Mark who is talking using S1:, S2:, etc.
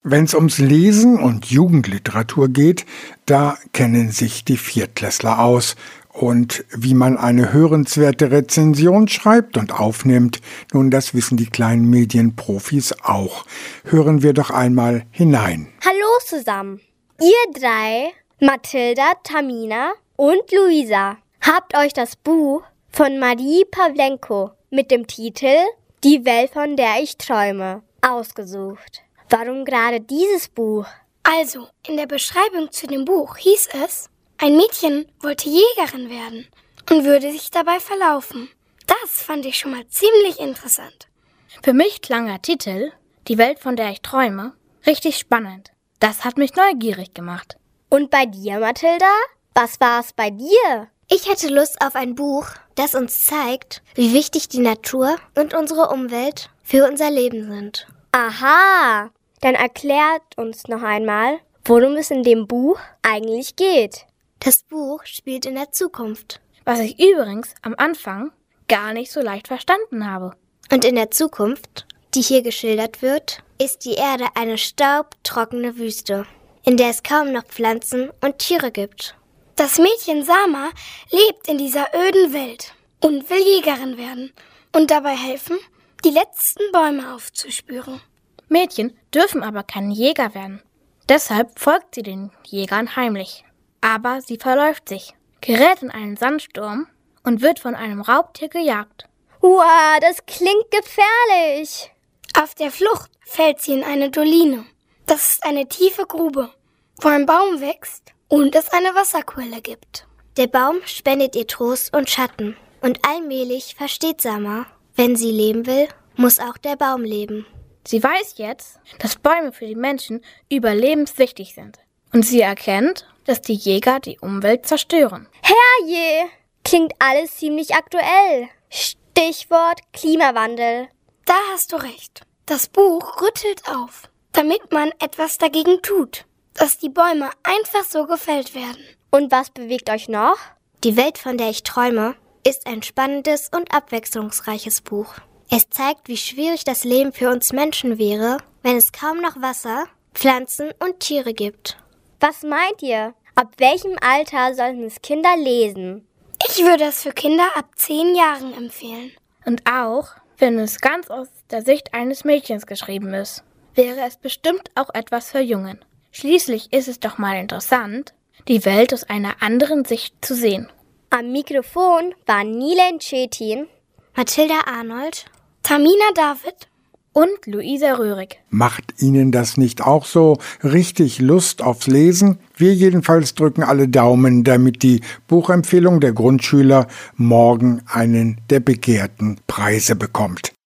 S1: Wenn es ums Lesen und Jugendliteratur geht, da kennen sich die Viertklässler aus. Und wie man eine hörenswerte Rezension schreibt und aufnimmt, nun, das wissen die kleinen Medienprofis auch. Hören wir doch einmal hinein.
S2: Hallo zusammen, ihr drei, Mathilda, Tamina und Luisa, habt euch das Buch von Marie Pawlenko mit dem Titel Die Welt, von der ich träume, ausgesucht. Warum gerade dieses Buch?
S3: Also, in der Beschreibung zu dem Buch hieß es, ein Mädchen wollte Jägerin werden und würde sich dabei verlaufen. Das fand ich schon mal ziemlich interessant.
S4: Für mich klang der Titel, Die Welt, von der ich träume, richtig spannend. Das hat mich neugierig gemacht.
S2: Und bei dir, Mathilda? Was war es bei dir?
S5: Ich hätte Lust auf ein Buch, das uns zeigt, wie wichtig die Natur und unsere Umwelt für unser Leben sind.
S2: Aha, dann erklärt uns noch einmal, worum es in dem Buch eigentlich geht.
S5: Das Buch spielt in der Zukunft.
S4: Was ich übrigens am Anfang gar nicht so leicht verstanden habe.
S5: Und in der Zukunft, die hier geschildert wird, ist die Erde eine staubtrockene Wüste, in der es kaum noch Pflanzen und Tiere gibt.
S3: Das Mädchen Sama lebt in dieser öden Welt und will Jägerin werden und dabei helfen, die letzten Bäume aufzuspüren.
S4: Mädchen dürfen aber keine Jäger werden. Deshalb folgt sie den Jägern heimlich. Aber sie verläuft sich, gerät in einen Sandsturm und wird von einem Raubtier gejagt.
S2: Wow, das klingt gefährlich.
S3: Auf der Flucht fällt sie in eine Doline. Das ist eine tiefe Grube, wo ein Baum wächst und es eine Wasserquelle gibt.
S5: Der Baum spendet ihr Trost und Schatten. Und allmählich versteht Sama, wenn sie leben will, muss auch der Baum leben.
S4: Sie weiß jetzt, dass Bäume für die Menschen überlebenswichtig sind. Und sie erkennt, dass die Jäger die Umwelt zerstören.
S2: Herrje, klingt alles ziemlich aktuell. Stichwort Klimawandel.
S3: Da hast du recht. Das Buch rüttelt auf, damit man etwas dagegen tut, dass die Bäume einfach so gefällt werden.
S2: Und was bewegt euch noch?
S5: Die Welt, von der ich träume, ist ein spannendes und abwechslungsreiches Buch. Es zeigt, wie schwierig das Leben für uns Menschen wäre, wenn es kaum noch Wasser, Pflanzen und Tiere gibt.
S2: Was meint ihr? Ab welchem Alter sollten es Kinder lesen?
S3: Ich würde es für Kinder ab 10 Jahren empfehlen.
S4: Und auch, wenn es ganz aus der Sicht eines Mädchens geschrieben ist, wäre es bestimmt auch etwas für Jungen. Schließlich ist es doch mal interessant, die Welt aus einer anderen Sicht zu sehen.
S2: Am Mikrofon waren Nilen Cetin,
S5: Mathilda Arnold,
S3: Tamina David
S4: und Luisa Röhrig.
S1: Macht Ihnen das nicht auch so richtig Lust aufs Lesen? Wir jedenfalls drücken alle Daumen, damit die Buchempfehlung der Grundschüler morgen einen der begehrten Preise bekommt.